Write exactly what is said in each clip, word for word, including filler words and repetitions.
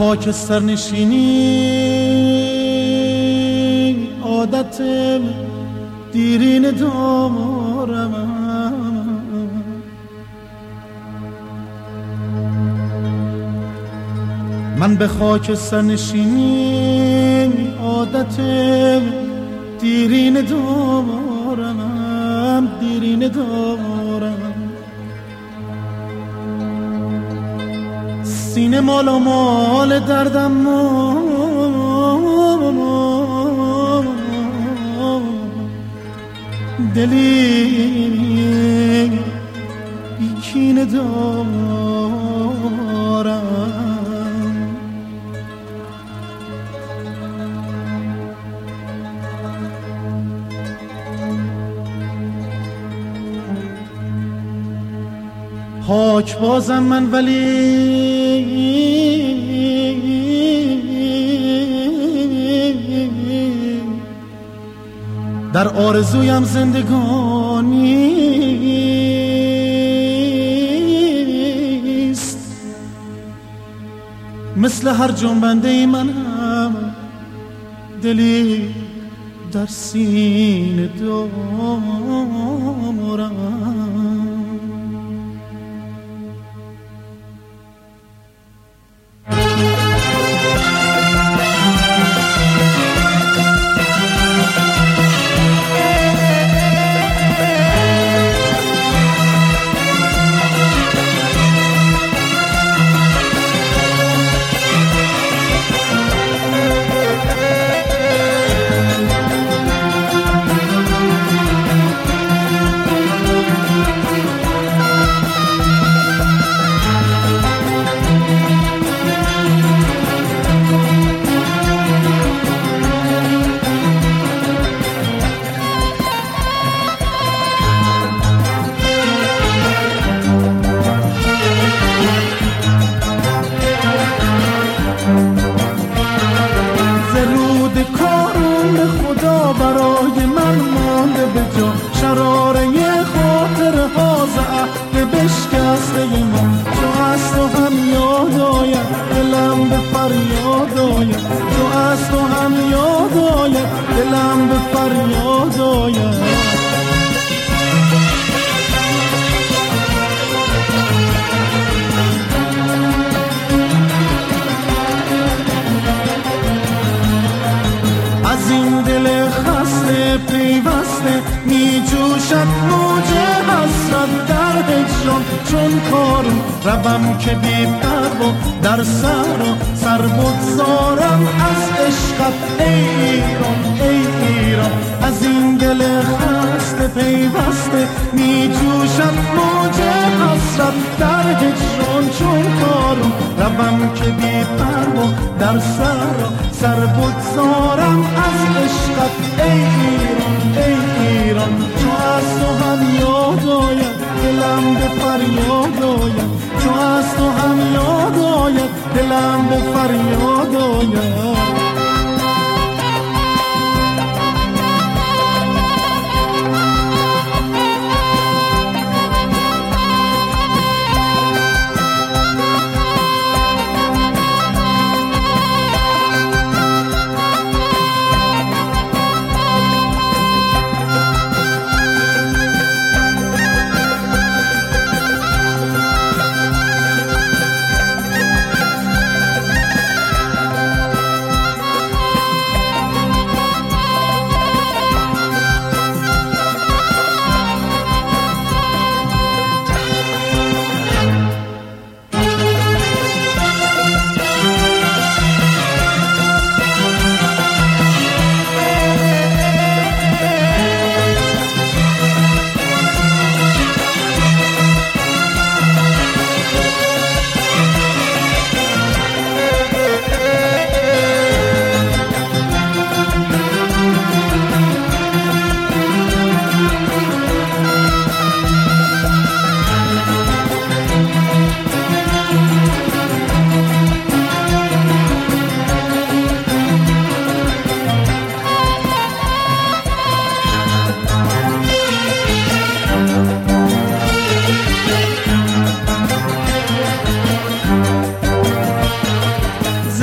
خاکستر نشینی عادت دیرین دارم، من به خاکستر نشینی عادت دیرین دارم، دیرین دارم. سینه مالا مال دردم دلی بیکینه دارم. پاک بازم من ولی در آرزویم زندگانیست، مثل هر جنبنده ای منم دلی در سینه دارم. برای من مانده به جا شراره خاطر ها زعه بشکسته ما، تو از تو هم یاد آید دلم به فریاد آید، تو از تو هم یاد آید دلم به فریاد آید. از این دل خسته پیوسته می جوشد موج حسرت در هجران، چون کارم روم که بی پروا در سرا سر بگذارم از عشقت ای ایران، ای ایران. از این دل خسته پیوسته می جوشد موج حسرت در هجران، چون کارم روم که بی پروا در سرا سر بگذارم از عشقت ای ایران، ای ایران. تو از تو هم یاد آید دلم به فریاد آید، تو از تو هم یاد آید دلم به فریاد آید.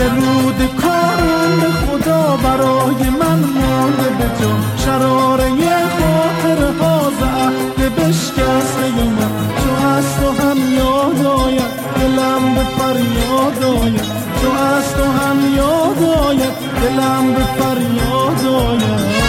درود کارم به خدا برای من مانده به جا شراره خاطر ها ز عهد بشکسته من تو از تو هم یاد آید دلم به فریاد آید تو از تو هم یاد آید دلم به فریاد آید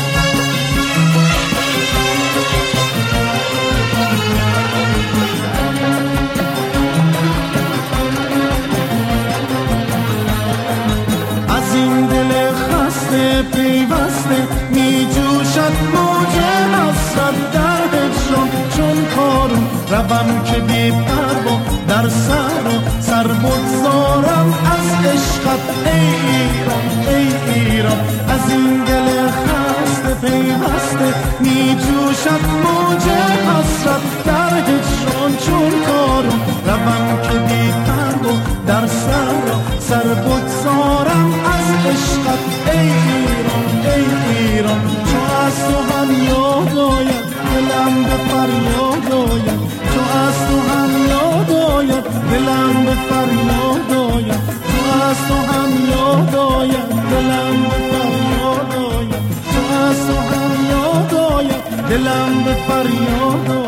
پیوسته می جوشد موج حسرت در هجران چون کارم روم که بی پروا در سر و سر بگذارم از عشقت ای ایران ای ایران از این دل خسته پیوسته می جوشد موج حسرت در هجران چون کارم روم که بی پروا در سر و سر بگذارم از عشقت ای ایران ای ایران تو از تو هم یاد آید دلم به فریاد آید تو از تو هم یاد آید دلم به فریاد آید تو از تو هم یاد آید دلم به فریاد آید تو از تو هم یاد آید دلم به فریاد آید